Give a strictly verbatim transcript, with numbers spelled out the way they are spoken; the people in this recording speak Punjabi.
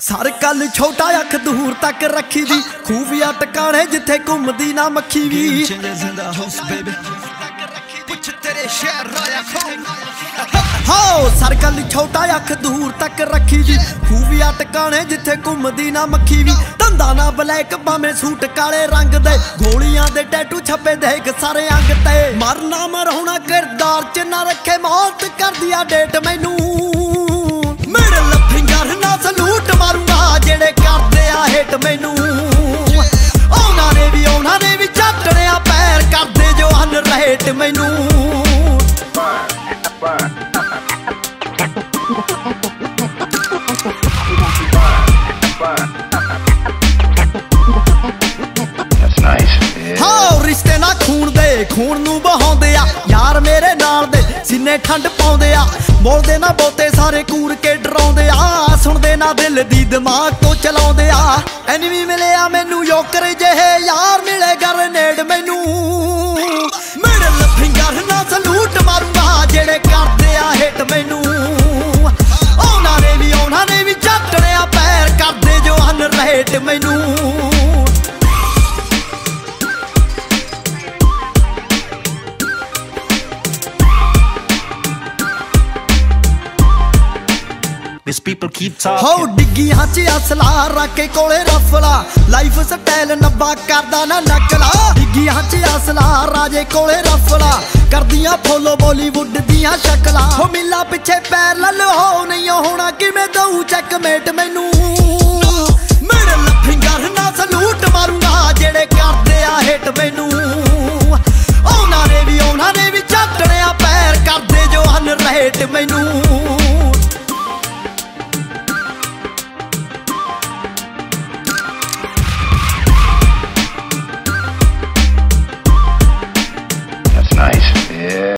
ਸਰ ਕੱਲ ਛੋਟਾ ਅੱਖ ਦੂਰ ਤੱਕ ਰੱਖੀ ਦੀ ਖੂਫੀਆ ਟਿਕਾਣੇ ਜਿੱਥੇ ਘੁੰਮਦੀ ਨਾ ਮੱਖੀ ਵੀ ਹੋ ਸਰ ਕੱਲ ਛੋਟਾ ਅੱਖ ਦੂਰ ਤੱਕ ਰੱਖੀ ਦੀ ਖੂਫੀਆ ਟਿਕਾਣੇ ਜਿੱਥੇ ਘੁੰਮਦੀ ਨਾ ਮੱਖੀ ਵੀ ਧੰਦਾ ਨਾ ਬਲੈਕ ਭਾਵੇਂ ਸੂਟ ਕਾਲੇ ਰੰਗ ਦੇ ਗੋਲੀਆਂ ਦੇ ਟੈਟੂ ਛੱਪੇ ਦੇਖ ਸਾਰੇ ਅੰਗ ਤੇ ਮਰਨਾ ਮਰਾਉਣਾ ਕਿਰਦਾਰ ਚ ਨਾ ਰੱਖੇ ਮੌਤ ਕਰਦੀ ਆ ਡੇਟ ਮੈਨੂੰ ਮਿਡਲ ਫਿੰਗਰ ਨਾਲ ਸਲੂਟ ਮਾਰੂੰਗਾ ਜਿਹੜੇ ਕਰਦੇ ਆ ਹਿੱਟ ਮੈਨੂੰ ਉਹਨਾਂ ਨੇ ਵੀ ਉਹਨਾਂ ਨੇ ਵੀ ਚੱਟਣਿਆ ਪੈਰ ਕਰਦੇ ਜੋ ਹਨ ਰਹਿਟ ਮੈਨੂੰ ਰਿਸ਼ਤੇ ਨਾ ਖੂਨ ਦੇ ਖੂਨ ਨੂੰ ਬਹਾਉਂਦੇ ਆ ਯਾਰ ਮੇਰੇ ਨਾਲ ਦੇ ਸੀਨੇ ਠੰਡ ਪਾਉਂਦੇ ਆ ਬੋਲਦੇ ਨਾ ਬਹੁਤੇ ਸਾਰੇ ਕੂਰ ਕੇ ਡਰਾਉਂਦੇ ਆ ਸੁਣਦੇ ਨਾ ਦਿਲ ਦੀ ਦਿਮਾਗ ਤੋਂ ਚਲਾਉਂਦੇ ਆ ਐਨੀਮੀ ਮਿਲਿਆ ਮੈਨੂੰ ਯੋਕਰ ਜਿਹੇ ਯਾਰ ਮਿਲੇ ਗਰਨੇਡ ਮੈਨੂੰ ਮਿਡਲ ਫਿੰਗਰ ਨਾਲ ਸਲੂਟ ਮਾਰੂੰਗਾ ਜਿਹੜੇ ਕਰਦੇ ਆ ਹਿੱਟ ਮੈਨੂੰ ਉਹਨਾਂ ਨੇ ਵੀ ਉਹਨਾਂ ਨੇ ਵੀ ਚੱਟਣਿਆ ਪੈਰ ਕਰਦੇ ਜੋ ਹਨ ਰਹਿਟ ਮੈਨੂੰ These people keep talking. ਹੋ ਡਿੱਗੀਆਂ ਚ ਅਸਲਾ ਰੱਖ ਕੇ ਕੋਲੇ ਰਫਲਾ ਲਾਈਫ ਸਟਾਈਲ ਨੱਬਾ ਕਰਦਾ ਨਾ ਨਕਲਾ ਡਿੱਗੀਆਂ ਚ ਅਸਲਾ ਰਾਜੇ ਕੋਲੇ ਰਫਲਾ ਕਰਦੀਆਂ ਫੋਲੋ ਬਾਲੀਵੁੱਡ ਦੀਆਂ ਸ਼ਕਲਾਂ ਹੋ ਮਿਲਾ ਪਿੱਛੇ ਪੈਰ ਲੱਲੋ ਹੋ ਨਹੀਂ ਹੋਣਾ ਕਿਵੇਂ ਦਊ ਚੈੱਕਮੇਟ ਮੈਨੂੰ ਮਿਡਲ ਫਿੰਗਰ ਨਾਲ ਸਲੂਟ ਮਾਰੂੰਗਾ ਜਿਹੜੇ ਕਰਦੇ ਆ ਹਿੱਟ ਮੈਨੂੰ ਉਹਨਾਂ ਨੇ ਵੀ ਉਹਨਾਂ ਨੇ ਵੀ ਚੱਟਣਿਆ ਪੈਰ ਕਰਦੇ ਜੋ ਹਨ ਰਹਿਟ ਮੈਨੂੰ